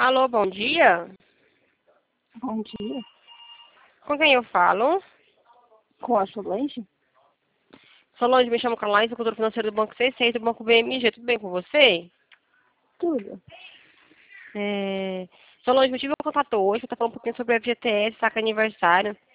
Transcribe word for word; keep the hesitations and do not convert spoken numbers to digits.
Alô, bom dia. Bom dia. Com quem eu falo? Com a Solange? Solange, me chamo Carla, sou consultora financeira do Banco C seis, do Banco B M G. Tudo bem com você? Tudo. É... Solange, me tive um contato hoje, para falar um pouquinho sobre a F G T S, saca aniversário.